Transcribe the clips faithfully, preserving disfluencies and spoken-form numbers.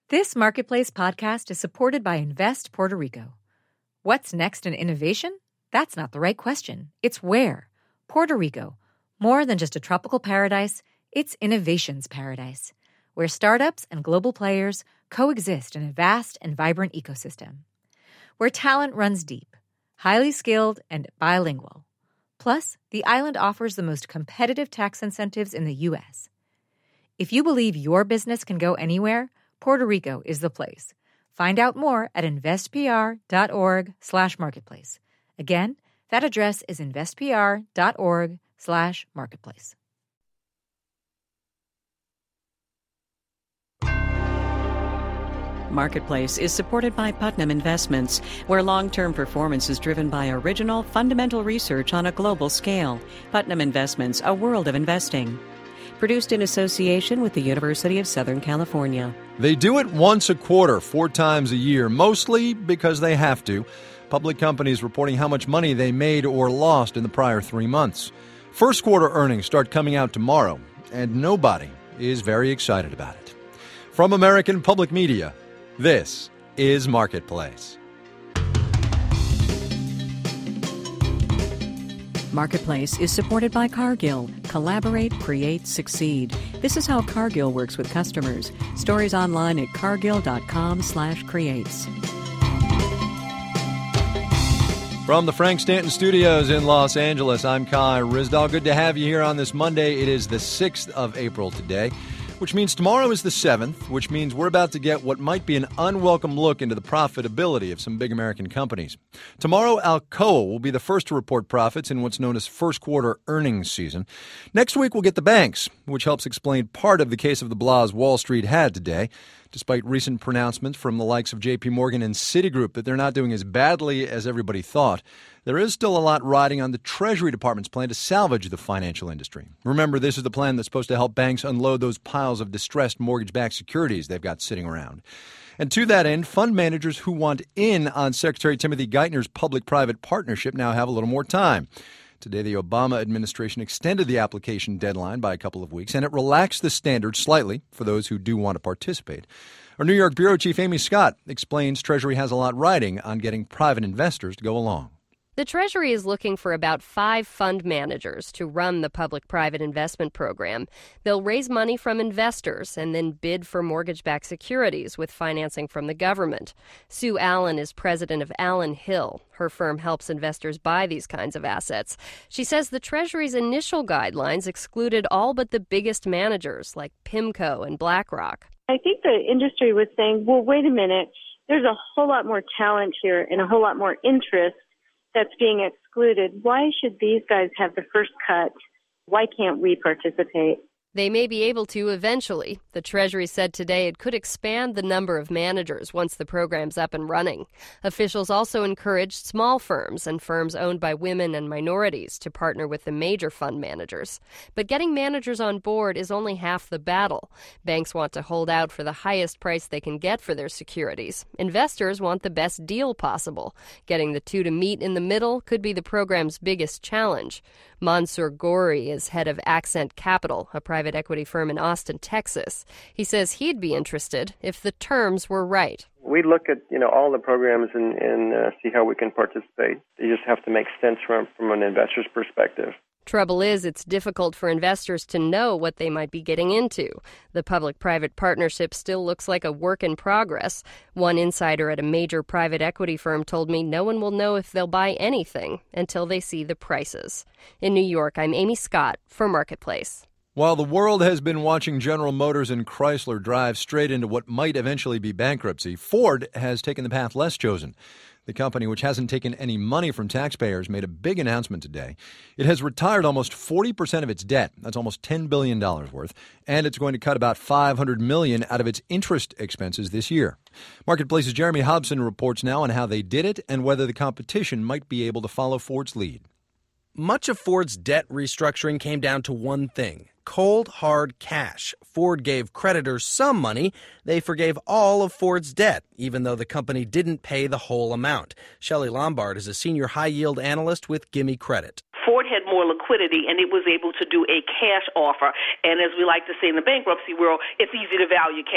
This Marketplace podcast is supported by Invest Puerto Rico. What's next in innovation? That's not the right question. It's where. Puerto Rico. More than just a tropical paradise, it's innovation's paradise, where startups and global players coexist in a vast and vibrant ecosystem. Where talent runs deep, highly skilled, and bilingual. Plus, the island offers the most competitive tax incentives in the U S. If you believe your business can go anywhere, Puerto Rico is the place. Find out more at investpr.org slash marketplace. Again, that address is investpr.org slash marketplace. Marketplace is supported by Putnam Investments, where long-term performance is driven by original, fundamental research on a global scale. Putnam Investments, a world of investing. Produced in association with the University of Southern California. They do it once a quarter, four times a year, mostly because they have to. Public companies reporting how much money they made or lost in the prior three months. First quarter earnings start coming out tomorrow, and nobody is very excited about it. From American Public Media, this is Marketplace. Marketplace is supported by Cargill. Collaborate, create, succeed. This is how Cargill works with customers. Stories online at cargill.com slash creates. From the Frank Stanton Studios in Los Angeles, I'm Kai Ryssdal. Good to have you here on this Monday. It is the sixth of April today, which means tomorrow is the seventh, which means we're about to get what might be an unwelcome look into the profitability of some big American companies. Tomorrow, Alcoa will be the first to report profits in what's known as first quarter earnings season. Next week, we'll get the banks, which helps explain part of the case of the blahs Wall Street had today. Despite recent pronouncements from the likes of J P Morgan and Citigroup that they're not doing as badly as everybody thought, there is still a lot riding on the Treasury Department's plan to salvage the financial industry. Remember, this is the plan that's supposed to help banks unload those piles of distressed mortgage-backed securities they've got sitting around. And to that end, fund managers who want in on Secretary Timothy Geithner's public-private partnership now have a little more time. Today, the Obama administration extended the application deadline by a couple of weeks, and it relaxed the standards slightly for those who do want to participate. Our New York Bureau Chief Amy Scott explains Treasury has a lot riding on getting private investors to go along. The Treasury is looking for about five fund managers to run the public-private investment program. They'll raise money from investors and then bid for mortgage-backed securities with financing from the government. Sue Allen is president of Allen Hill. Her firm helps investors buy these kinds of assets. She says the Treasury's initial guidelines excluded all but the biggest managers like PIMCO and BlackRock. I think the industry was saying, well, wait a minute, there's a whole lot more talent here and a whole lot more interest that's being excluded. Why should these guys have the first cut? Why can't we participate? They may be able to eventually. The Treasury said today it could expand the number of managers once the program's up and running. Officials also encouraged small firms and firms owned by women and minorities to partner with the major fund managers. But getting managers on board is only half the battle. Banks want to hold out for the highest price they can get for their securities. Investors want the best deal possible. Getting the two to meet in the middle could be the program's biggest challenge. Mansour Gori is head of Accent Capital, a private equity firm in Austin, Texas. He says he'd be interested if the terms were right. We look at, you know, all the programs and, and uh, see how we can participate. They just have to make sense from, from an investor's perspective. Trouble is, it's difficult for investors to know what they might be getting into. The public-private partnership still looks like a work in progress. One insider at a major private equity firm told me no one will know if they'll buy anything until they see the prices. In New York, I'm Amy Scott for Marketplace. While the world has been watching General Motors and Chrysler drive straight into what might eventually be bankruptcy, Ford has taken the path less chosen. The company, which hasn't taken any money from taxpayers, made a big announcement today. It has retired almost forty percent of its debt. That's almost ten billion dollars worth. And it's going to cut about five hundred million dollars out of its interest expenses this year. Marketplace's Jeremy Hobson reports now on how they did it and whether the competition might be able to follow Ford's lead. Much of Ford's debt restructuring came down to one thing: cold, hard cash. Ford gave creditors some money. They forgave all of Ford's debt, even though the company didn't pay the whole amount. Shelley Lombard is a senior high-yield analyst with Gimme Credit. Ford had more liquidity, and it was able to do a cash offer. And as we like to say in the bankruptcy world, it's easy to value cash.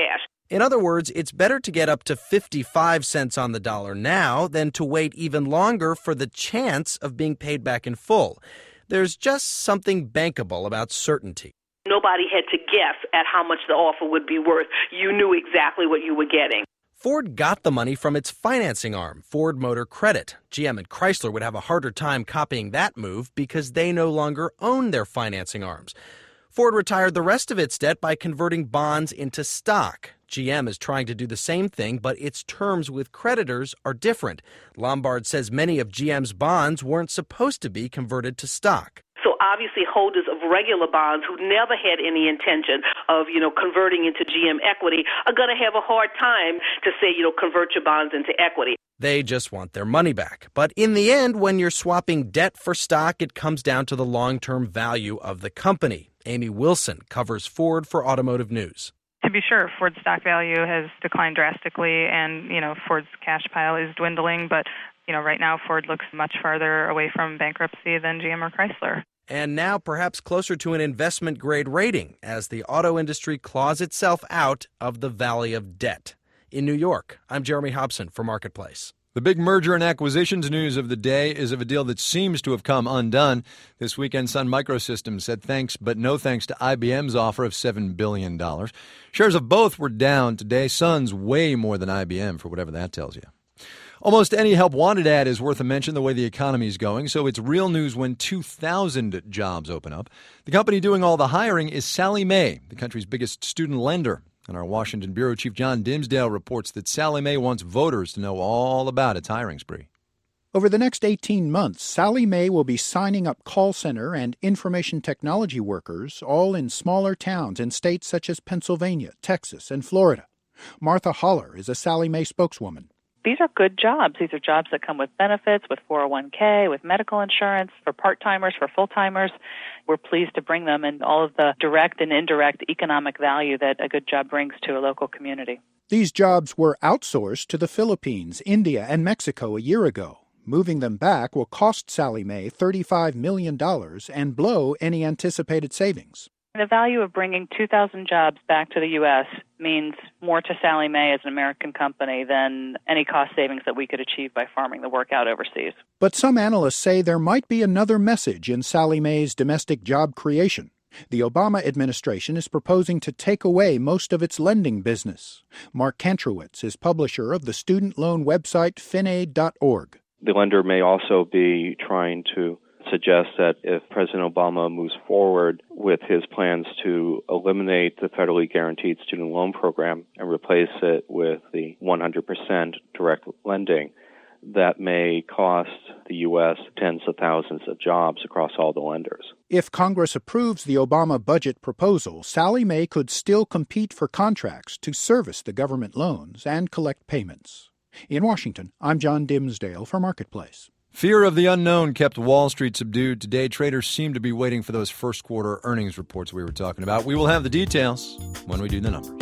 In other words, it's better to get up to fifty-five cents on the dollar now than to wait even longer for the chance of being paid back in full. There's just something bankable about certainty. Nobody had to guess at how much the offer would be worth. You knew exactly what you were getting. Ford got the money from its financing arm, Ford Motor Credit. G M and Chrysler would have a harder time copying that move because they no longer own their financing arms. Ford retired the rest of its debt by converting bonds into stock. G M is trying to do the same thing, but its terms with creditors are different. Lombard says many of G M's bonds weren't supposed to be converted to stock. So obviously holders of regular bonds who never had any intention of, you know, converting into G M equity are going to have a hard time to say, you know, convert your bonds into equity. They just want their money back. But in the end, when you're swapping debt for stock, it comes down to the long-term value of the company. Amy Wilson covers Ford for Automotive News. To be sure, Ford's stock value has declined drastically, and, you know, Ford's cash pile is dwindling, but, you know, right now Ford looks much farther away from bankruptcy than G M or Chrysler. And now perhaps closer to an investment-grade rating as the auto industry claws itself out of the valley of debt. In New York, I'm Jeremy Hobson for Marketplace. The big merger and acquisitions news of the day is of a deal that seems to have come undone. This weekend, Sun Microsystems said thanks, but no thanks to I B M's offer of seven billion dollars. Shares of both were down today. Sun's way more than I B M, for whatever that tells you. Almost any help wanted ad is worth a mention the way the economy is going, so it's real news when two thousand jobs open up. The company doing all the hiring is Sallie Mae, the country's biggest student lender. And our Washington bureau chief John Dimsdale reports that Sallie Mae wants voters to know all about its hiring spree. Over the next eighteen months, Sallie Mae will be signing up call center and information technology workers, all in smaller towns in states such as Pennsylvania, Texas, and Florida. Martha Holler is a Sallie Mae spokeswoman. These are good jobs. These are jobs that come with benefits, with four oh one k, with medical insurance, for part-timers, for full-timers. We're pleased to bring them and all of the direct and indirect economic value that a good job brings to a local community. These jobs were outsourced to the Philippines, India, and Mexico a year ago. Moving them back will cost Sallie Mae thirty-five million dollars and blow any anticipated savings. The value of bringing two thousand jobs back to the U S means more to Sallie Mae as an American company than any cost savings that we could achieve by farming the work out overseas. But some analysts say there might be another message in Sallie Mae's domestic job creation. The Obama administration is proposing to take away most of its lending business. Mark Kantrowitz is publisher of the student loan website fin aid dot org. The lender may also be trying to suggest that if President Obama moves forward with his plans to eliminate the federally guaranteed student loan program and replace it with the one hundred percent direct lending, that may cost the U S tens of thousands of jobs across all the lenders. If Congress approves the Obama budget proposal, Sallie Mae could still compete for contracts to service the government loans and collect payments. In Washington, I'm John Dimsdale for Marketplace. Fear of the unknown kept Wall Street subdued today. Traders seem to be waiting for those first quarter earnings reports we were talking about. We will have the details when we do the numbers.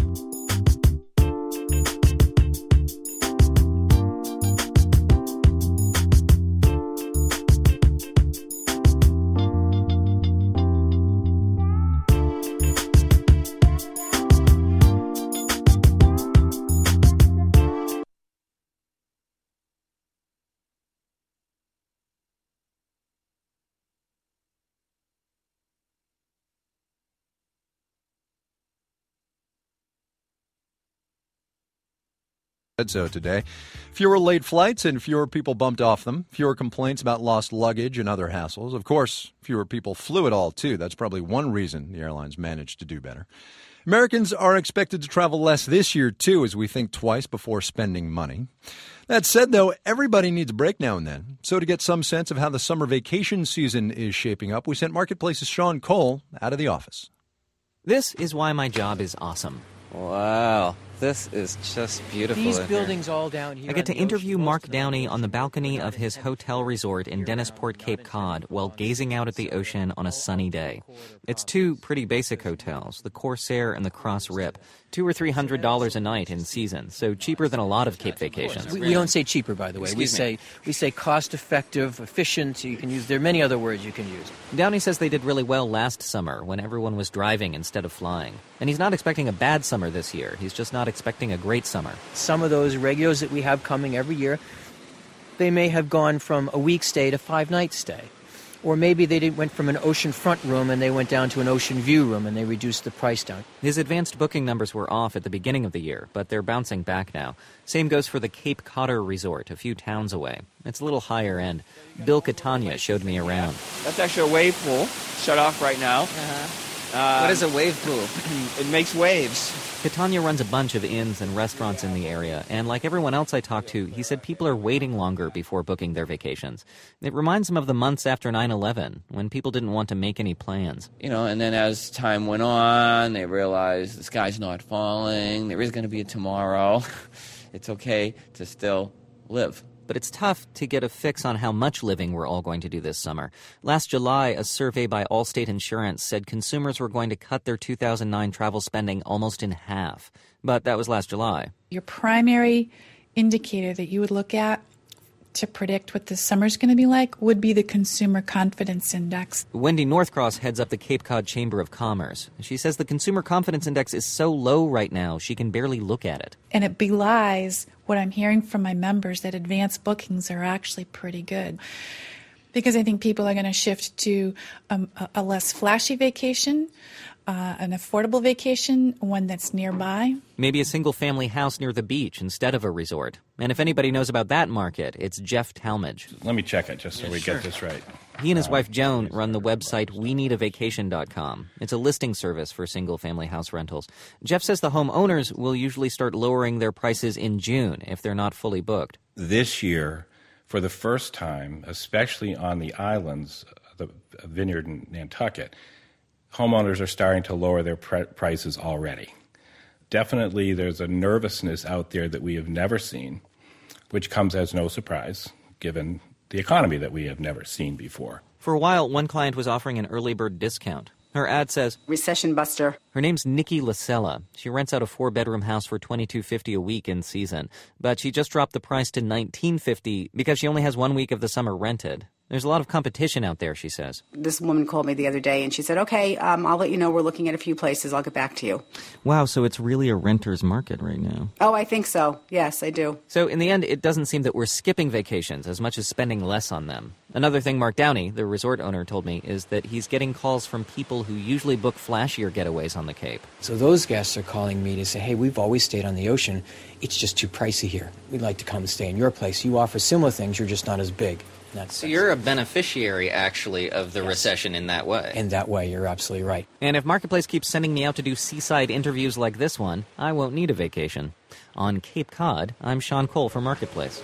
So today, fewer late flights and fewer people bumped off them, fewer complaints about lost luggage and other hassles. Of course, fewer people flew at all, too. That's probably one reason the airlines managed to do better. Americans are expected to travel less this year, too, as we think twice before spending money. That said, though, everybody needs a break now and then. So to get some sense of how the summer vacation season is shaping up, we sent Marketplace's Sean Cole out of the office. This is why my job is awesome. Wow, this is just beautiful. These buildings here. all down here. I get to interview Mark Downey on the balcony of his hotel resort in Dennisport, Cape Cod, while gazing out at the ocean on a sunny day. It's two pretty basic hotels, the Corsair and the Cross Rip, two or three hundred dollars a night in season, so cheaper than a lot of Cape vacations. We, we don't say cheaper, by the way. Excuse we say me. we say cost-effective, efficient. You can use. There are many other words you can use. Downey says they did really well last summer when everyone was driving instead of flying, and he's not expecting a bad summer this year. He's just not not expecting a great summer. Some of those regulars that we have coming every year, they may have gone from a week stay to five-night stay. Or maybe they did, went from an oceanfront room and they went down to an ocean view room and they reduced the price down. His advanced booking numbers were off at the beginning of the year, but they're bouncing back now. Same goes for the Cape Cotter Resort, a few towns away. It's a little higher end. Bill Catania showed me around. That's actually a wave pool, shut off right now. Uh-huh. Um, what is a wave pool? It makes waves. Catania runs a bunch of inns and restaurants in the area, and like everyone else I talked to, he said people are waiting longer before booking their vacations. It reminds him of the months after nine eleven, when people didn't want to make any plans. You know, and then as time went on, they realized the sky's not falling, there is going to be a tomorrow. It's okay to still live. But it's tough to get a fix on how much living we're all going to do this summer. Last July, a survey by Allstate Insurance said consumers were going to cut their two thousand nine travel spending almost in half. But that was last July. Your primary indicator that you would look at to predict what this summer's going to be like would be the Consumer Confidence Index. Wendy Northcross heads up the Cape Cod Chamber of Commerce. She says the Consumer Confidence Index is so low right now, she can barely look at it. And it belies what I'm hearing from my members, that advanced bookings are actually pretty good. Because I think people are going to shift to um, a, a less flashy vacation, uh, an affordable vacation, one that's nearby. Maybe a single-family house near the beach instead of a resort. And if anybody knows about that market, it's Jeff Talmadge. Let me check it just so yeah, we sure. get this right. He and his wife Joan run the website we need a vacation dot com. It's a listing service for single-family house rentals. Jeff says the homeowners will usually start lowering their prices in June if they're not fully booked. This year, for the first time, especially on the islands, the Vineyard and Nantucket, homeowners are starting to lower their pr- prices already. Definitely there's a nervousness out there that we have never seen, which comes as no surprise, given the economy that we have never seen before. For a while, one client was offering an early bird discount. Her ad says, Recession Buster. Her name's Nikki Lasella. She rents out a four-bedroom house for twenty-two fifty a week in season, but she just dropped the price to nineteen fifty because she only has one week of the summer rented. There's a lot of competition out there, she says. This woman called me the other day, and she said, okay, um, I'll let you know. We're looking at a few places. I'll get back to you. Wow, so it's really a renter's market right now. Oh, I think so. Yes, I do. So in the end, it doesn't seem that we're skipping vacations as much as spending less on them. Another thing Mark Downey, the resort owner, told me is that he's getting calls from people who usually book flashier getaways on the Cape. So those guests are calling me to say, hey, we've always stayed on the ocean. It's just too pricey here. We'd like to come and stay in your place. You offer similar things. You're just not as big. So you're a beneficiary, actually, of the yes. recession in that way. In that way, you're absolutely right. And if Marketplace keeps sending me out to do seaside interviews like this one, I won't need a vacation. On Cape Cod, I'm Sean Cole for Marketplace.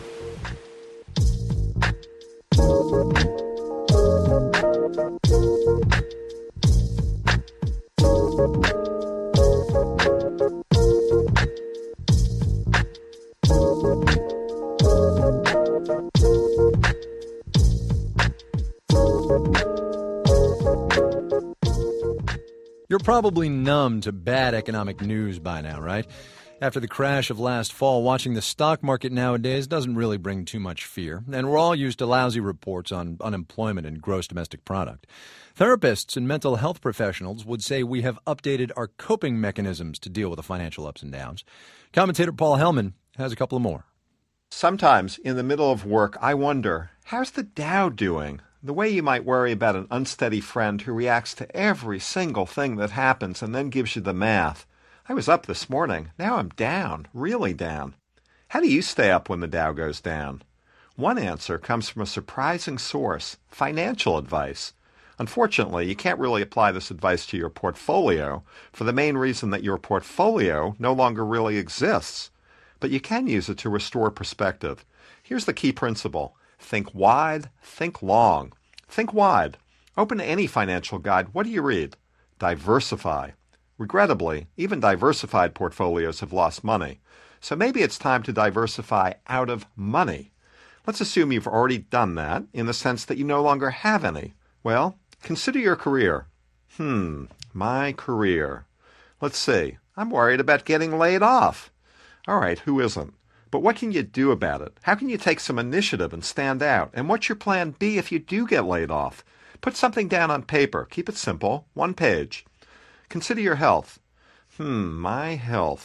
You're probably numb to bad economic news by now, right? After the crash of last fall, watching the stock market nowadays doesn't really bring too much fear, and we're all used to lousy reports on unemployment and gross domestic product. Therapists and mental health professionals would say we have updated our coping mechanisms to deal with the financial ups and downs. Commentator Paul Hellman has a couple more. Sometimes, in the middle of work, I wonder, how's the Dow doing? The way you might worry about an unsteady friend who reacts to every single thing that happens and then gives you the math. I was up this morning. Now I'm down, really down. How do you stay up when the Dow goes down? One answer comes from a surprising source, financial advice. Unfortunately, you can't really apply this advice to your portfolio for the main reason that your portfolio no longer really exists. But you can use it to restore perspective. Here's the key principle. Think wide, think long. Think wide. Open any financial guide. What do you read? Diversify. Regrettably, even diversified portfolios have lost money. So maybe it's time to diversify out of money. Let's assume you've already done that in the sense that you no longer have any. Well, consider your career. Hmm, my career. Let's see. I'm worried about getting laid off. All right, who isn't? But what can you do about it? How can you take some initiative and stand out? And what's your plan B if you do get laid off? Put something down on paper. Keep it simple. One page. Consider your health. Hmm, my health.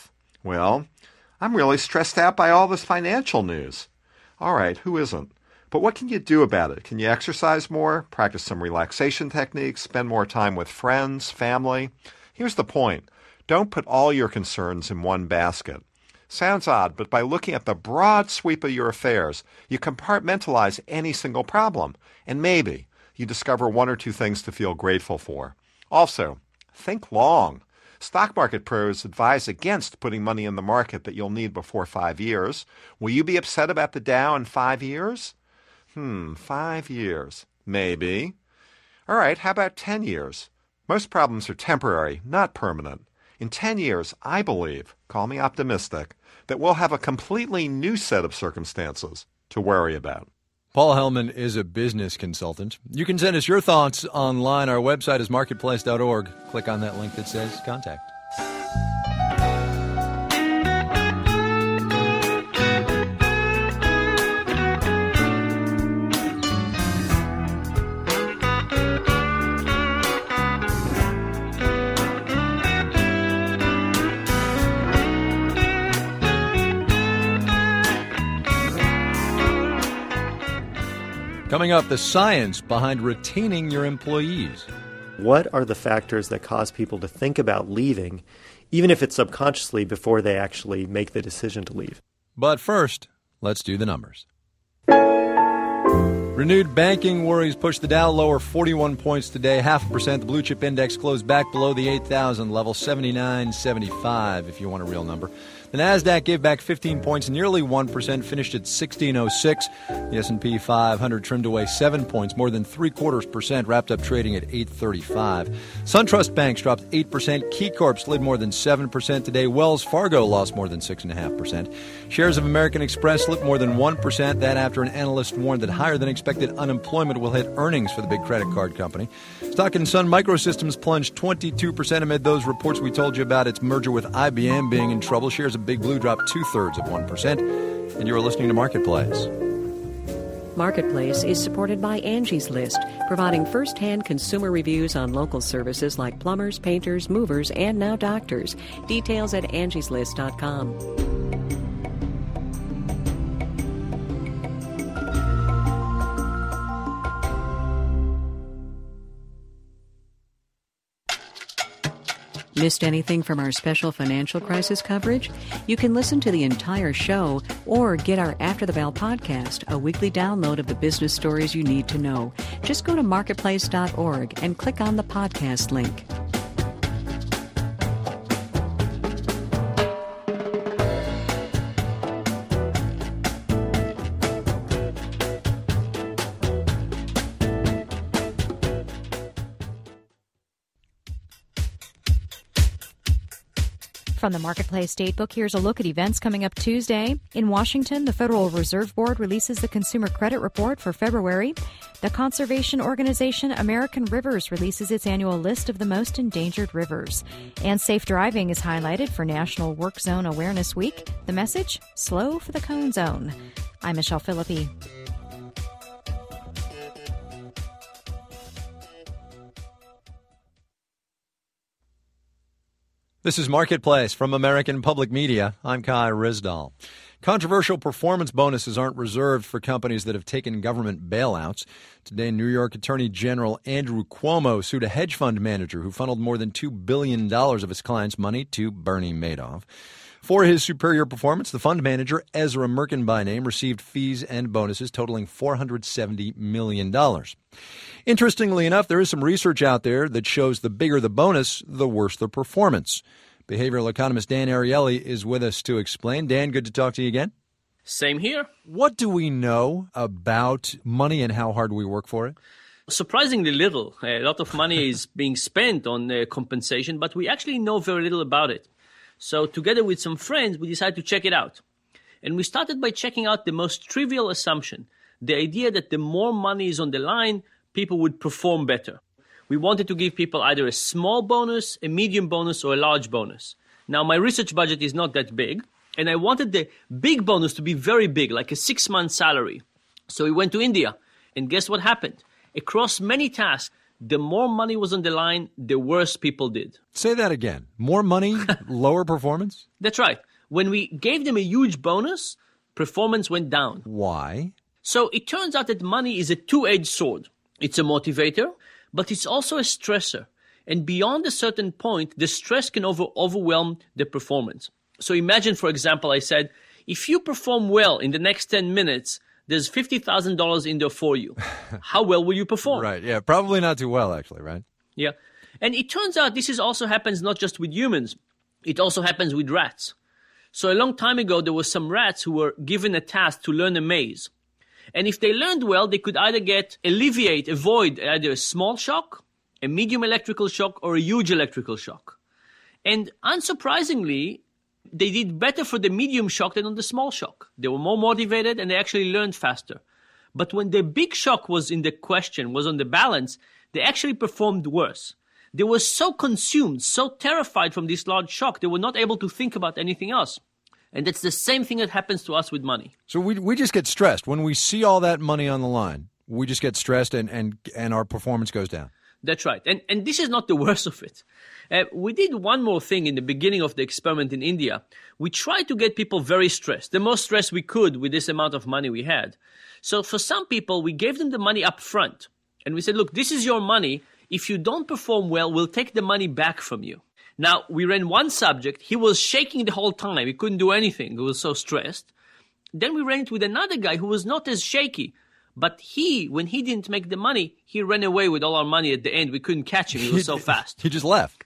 Well, I'm really stressed out by all this financial news. All right, who isn't? But what can you do about it? Can you exercise more, practice some relaxation techniques, spend more time with friends, family? Here's the point. Don't put all your concerns in one basket. Sounds odd, but by looking at the broad sweep of your affairs, you compartmentalize any single problem, and maybe you discover one or two things to feel grateful for. Also, think long. Stock market pros advise against putting money in the market that you'll need before five years. Will you be upset about the Dow in five years? Hmm, five years. Maybe. All right, how about ten years? Most problems are temporary, not permanent. In ten years, I believe, call me optimistic, that we'll have a completely new set of circumstances to worry about. Paul Hellman is a business consultant. You can send us your thoughts online. Our website is marketplace dot org. Click on that link that says contact. Coming up, the science behind retaining your employees. What are the factors that cause people to think about leaving, even if it's subconsciously, before they actually make the decision to leave? But first, let's do the numbers. Renewed banking worries pushed the Dow lower forty-one points today, half a percent. The blue chip index closed back below the eight thousand level, seventy-nine seventy-five if you want a real number. The Nasdaq gave back fifteen points, nearly one percent, finished at sixteen oh six. The S and P five hundred trimmed away seven points, more than three quarters percent, wrapped up trading at eight thirty-five. SunTrust Banks dropped eight percent. KeyCorp slid more than seven percent today. Wells Fargo lost more than six point five percent. Shares of American Express slipped more than one percent. That after an analyst warned that higher than expected unemployment will hit earnings for the big credit card company. Stock in Sun Microsystems plunged twenty-two percent amid those reports we told you about its merger with I B M being in trouble. Shares of Big Blue dropped two-thirds of one percent. And you are listening to Marketplace. Marketplace is supported by Angie's List, providing first-hand consumer reviews on local services like plumbers, painters, movers, and now doctors. Details at angies list dot com. Missed anything from our special financial crisis coverage? You can listen to the entire show or get our After the Bell podcast, a weekly download of the business stories you need to know. Just go to marketplace dot org and click on the podcast link. From the Marketplace Datebook, here's a look at events coming up Tuesday. In Washington, the Federal Reserve Board releases the Consumer Credit Report for February. The conservation organization American Rivers releases its annual list of the most endangered rivers. And safe driving is highlighted for National Work Zone Awareness Week. The message, slow for the cone zone. I'm Michelle Philippi. This is Marketplace from American Public Media. I'm Kai Ryssdal. Controversial performance bonuses aren't reserved for companies that have taken government bailouts. Today, New York Attorney General Andrew Cuomo sued a hedge fund manager who funneled more than two billion dollars of his clients' money to Bernie Madoff. For his superior performance, the fund manager, Ezra Merkin by name, received fees and bonuses totaling four hundred seventy million dollars. Interestingly enough, there is some research out there that shows the bigger the bonus, the worse the performance. Behavioral economist Dan Ariely is with us to explain. Dan, good to talk to you again. Same here. What do we know about money and how hard we work for it? Surprisingly little. A lot of money is being spent on uh, compensation, but we actually know very little about it. So together with some friends, we decided to check it out. And we started by checking out the most trivial assumption, the idea that the more money is on the line, people would perform better. We wanted to give people either a small bonus, a medium bonus, or a large bonus. Now, my research budget is not that big, and I wanted the big bonus to be very big, like a six-month salary. So we went to India, and guess what happened? Across many tasks, the more money was on the line, the worse people did. Say that again. More money, lower performance? That's right. When we gave them a huge bonus, performance went down. Why? So it turns out that money is a two-edged sword. It's a motivator, but it's also a stressor. And beyond a certain point, the stress can over- overwhelm the performance. So imagine, for example, I said, if you perform well in the next ten minutes, there's fifty thousand dollars in there for you. How well will you perform? Right, yeah, probably not too well, actually, right? Yeah. And it turns out this is also happens not just with humans. It also happens with rats. So a long time ago, there were some rats who were given a task to learn a maze. And if they learned well, they could either get, alleviate, avoid either a small shock, a medium electrical shock, or a huge electrical shock. And unsurprisingly, they did better for the medium shock than on the small shock. They were more motivated and they actually learned faster. But when the big shock was in the question, was on the balance, they actually performed worse. They were so consumed, so terrified from this large shock, they were not able to think about anything else. And it's the same thing that happens to us with money. So we we just get stressed. When we see all that money on the line, we just get stressed and, and, and our performance goes down. That's right. And and this is not the worst of it. Uh, we did one more thing in the beginning of the experiment in India. We tried to get people very stressed, the most stress we could with this amount of money we had. So for some people, we gave them the money up front. And we said, look, this is your money. If you don't perform well, we'll take the money back from you. Now, we ran one subject. He was shaking the whole time. He couldn't do anything. He was so stressed. Then we ran it with another guy who was not as shaky. But he, when he didn't make the money, he ran away with all our money at the end. We couldn't catch him. He was so fast. He just left.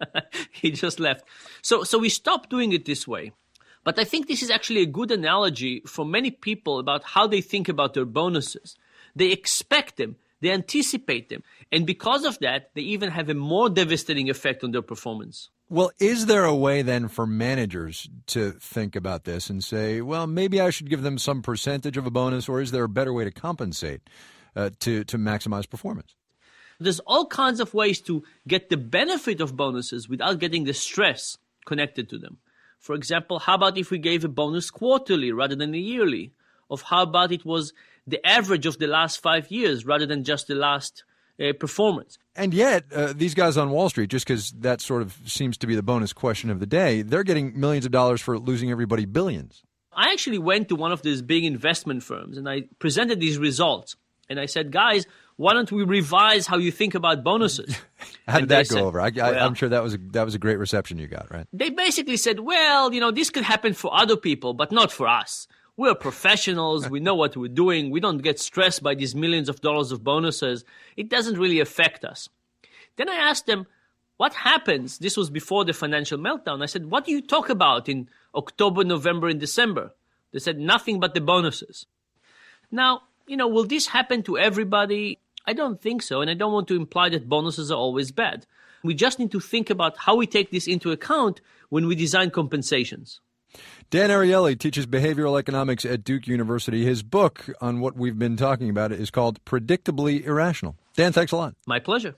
He just left. So, so we stopped doing it this way. But I think this is actually a good analogy for many people about how they think about their bonuses. They expect them. They anticipate them. And because of that, they even have a more devastating effect on their performance. Well, is there a way then for managers to think about this and say, well, maybe I should give them some percentage of a bonus, or is there a better way to compensate uh, to, to maximize performance? There's all kinds of ways to get the benefit of bonuses without getting the stress connected to them. For example, how about if we gave a bonus quarterly rather than a yearly? Of how about it was the average of the last five years rather than just the last uh, performance? And yet, uh, these guys on Wall Street, just because that sort of seems to be the bonus question of the day, they're getting millions of dollars for losing everybody billions. I actually went to one of these big investment firms and I presented these results. And I said, guys, why don't we revise how you think about bonuses? How did and that go said, over? I, I, well, I'm sure that was a, that was a great reception you got, right? They basically said, well, you know, this could happen for other people, but not for us. We're professionals. We know what we're doing. We don't get stressed by these millions of dollars of bonuses. It doesn't really affect us. Then I asked them, what happens? This was before the financial meltdown. I said, what do you talk about in October, November, and December? They said, nothing but the bonuses. Now, you know, will this happen to everybody? I don't think so, and I don't want to imply that bonuses are always bad. We just need to think about how we take this into account when we design compensations. Dan Ariely teaches behavioral economics at Duke University. His book on what we've been talking about is called Predictably Irrational. Dan, thanks a lot. My pleasure.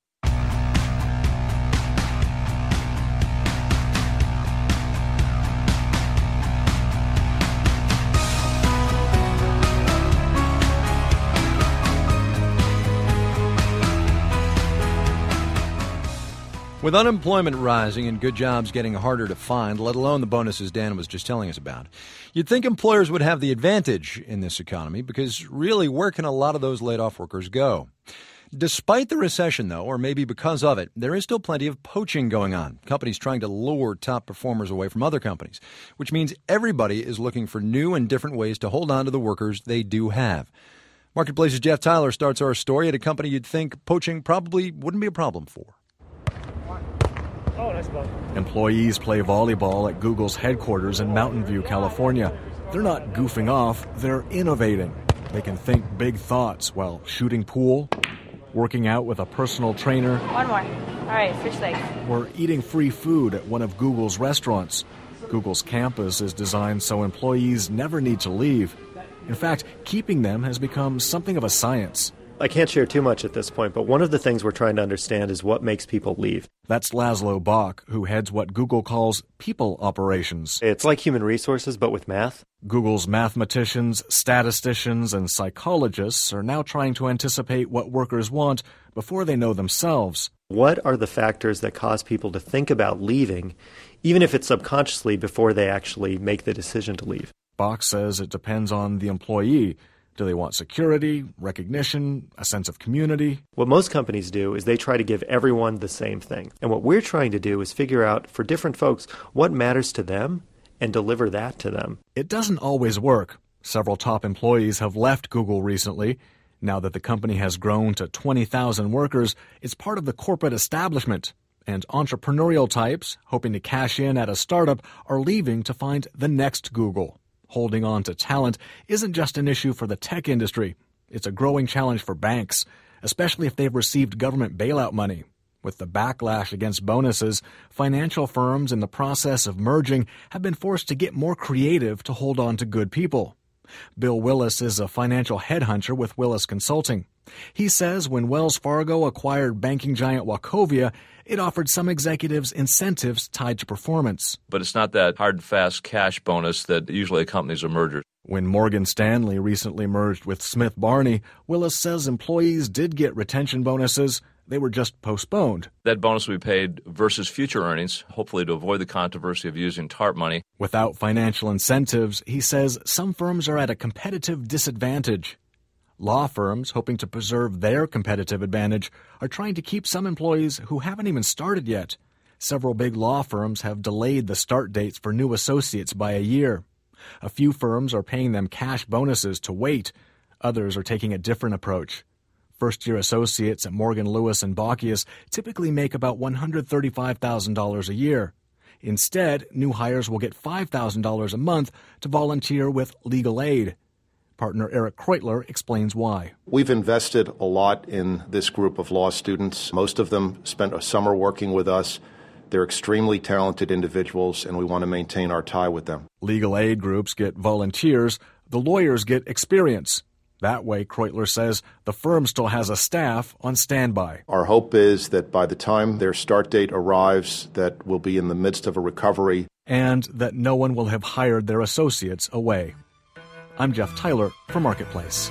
With unemployment rising and good jobs getting harder to find, let alone the bonuses Dan was just telling us about, you'd think employers would have the advantage in this economy because really, where can a lot of those laid-off workers go? Despite the recession, though, or maybe because of it, there is still plenty of poaching going on. Companies trying to lure top performers away from other companies, which means everybody is looking for new and different ways to hold on to the workers they do have. Marketplace's Jeff Tyler starts our story at a company you'd think poaching probably wouldn't be a problem for. Oh, nice ball. Employees play volleyball at Google's headquarters in Mountain View, California. They're not goofing off, they're innovating. They can think big thoughts while shooting pool, working out with a personal trainer. One more. All right, fish legs. Or eating free food at one of Google's restaurants. Google's campus is designed so employees never need to leave. In fact, keeping them has become something of a science. I can't share too much at this point, but one of the things we're trying to understand is what makes people leave. That's Laszlo Bock, who heads what Google calls people operations. It's like human resources, but with math. Google's mathematicians, statisticians, and psychologists are now trying to anticipate what workers want before they know themselves. What are the factors that cause people to think about leaving, even if it's subconsciously before they actually make the decision to leave? Bock says it depends on the employee. Do they want security, recognition, a sense of community? What most companies do is they try to give everyone the same thing. And what we're trying to do is figure out for different folks what matters to them and deliver that to them. It doesn't always work. Several top employees have left Google recently. Now that the company has grown to twenty thousand workers, it's part of the corporate establishment. And entrepreneurial types, hoping to cash in at a startup, are leaving to find the next Google. Holding on to talent isn't just an issue for the tech industry. It's a growing challenge for banks, especially if they've received government bailout money. With the backlash against bonuses, financial firms in the process of merging have been forced to get more creative to hold on to good people. Bill Willis is a financial headhunter with Willis Consulting. He says when Wells Fargo acquired banking giant Wachovia, it offered some executives incentives tied to performance. But it's not that hard and fast cash bonus that usually accompanies a merger. When Morgan Stanley recently merged with Smith Barney, Willis says employees did get retention bonuses. They were just postponed. That bonus will be paid versus future earnings, hopefully to avoid the controversy of using TARP money. Without financial incentives, he says some firms are at a competitive disadvantage. Law firms, hoping to preserve their competitive advantage, are trying to keep some employees who haven't even started yet. Several big law firms have delayed the start dates for new associates by a year. A few firms are paying them cash bonuses to wait. Others are taking a different approach. First-year associates at Morgan Lewis and Bockius typically make about one hundred thirty-five thousand dollars a year. Instead, new hires will get five thousand dollars a month to volunteer with legal aid. Partner Eric Kreutler explains why. We've invested a lot in this group of law students. Most of them spent a summer working with us. They're extremely talented individuals, and we want to maintain our tie with them. Legal aid groups get volunteers. The lawyers get experience. That way, Kreutler says, the firm still has a staff on standby. Our hope is that by the time their start date arrives, that we'll be in the midst of a recovery. And that no one will have hired their associates away. I'm Jeff Tyler for Marketplace.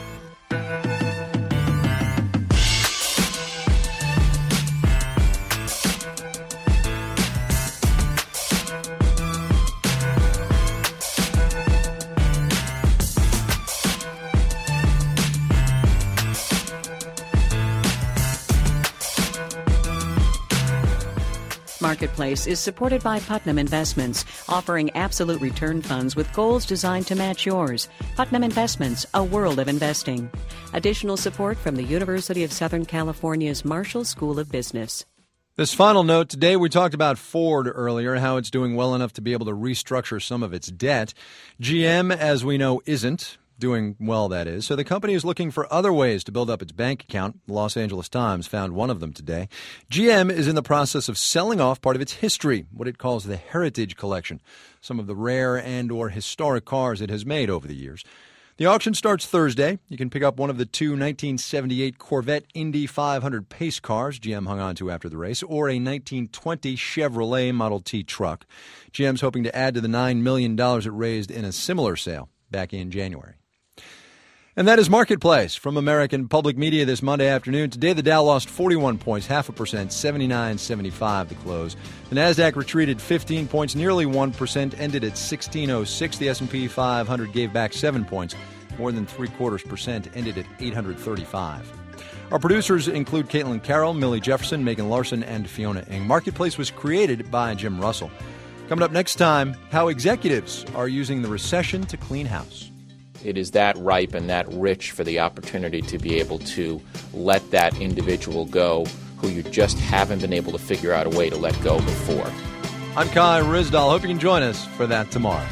Marketplace is supported by Putnam Investments, offering absolute return funds with goals designed to match yours. Putnam Investments, a world of investing. Additional support from the University of Southern California's Marshall School of Business. This final note today, we talked about Ford earlier, how it's doing well enough to be able to restructure some of its debt. G M, as we know, isn't. Doing well, that is. So the company is looking for other ways to build up its bank account. The Los Angeles Times found one of them today. G M is in the process of selling off part of its history, what it calls the Heritage Collection, some of the rare and or historic cars it has made over the years. The auction starts Thursday. You can pick up one of the two nineteen seventy-eight Corvette Indy five hundred pace cars G M hung on to after the race, or a nineteen twenty Chevrolet Model T truck. G M's hoping to add to the nine million dollars it raised in a similar sale back in January. And that is Marketplace from American Public Media this Monday afternoon. Today, the Dow lost forty-one points, half a percent, seventy-nine seventy-five to close. The Nasdaq retreated fifteen points, nearly one percent, ended at sixteen oh six. The S and P five hundred gave back seven points, more than three-quarters percent, ended at eight hundred thirty-five. Our producers include Caitlin Carroll, Millie Jefferson, Megan Larson, and Fiona Ng. Marketplace was created by Jim Russell. Coming up next time, how executives are using the recession to clean house. It is that ripe and that rich for the opportunity to be able to let that individual go who you just haven't been able to figure out a way to let go before. I'm Kai Ryssdal. Hope you can join us for that tomorrow.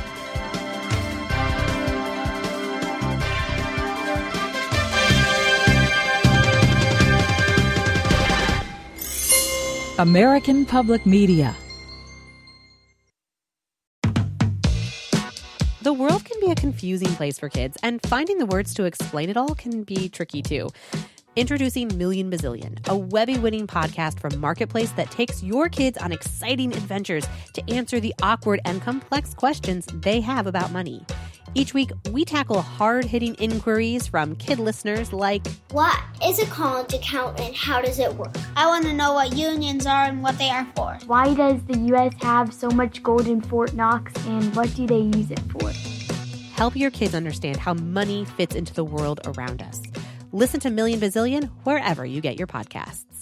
American Public Media. The world can be a confusing place for kids, and finding the words to explain it all can be tricky too. Introducing Million Bazillion, a Webby-winning podcast from Marketplace that takes your kids on exciting adventures to answer the awkward and complex questions they have about money. Each week, we tackle hard-hitting inquiries from kid listeners like, what is a college account and how does it work? I want to know what unions are and what they are for. Why does the U S have so much gold in Fort Knox and what do they use it for? Help your kids understand how money fits into the world around us. Listen to Million Bazillion wherever you get your podcasts.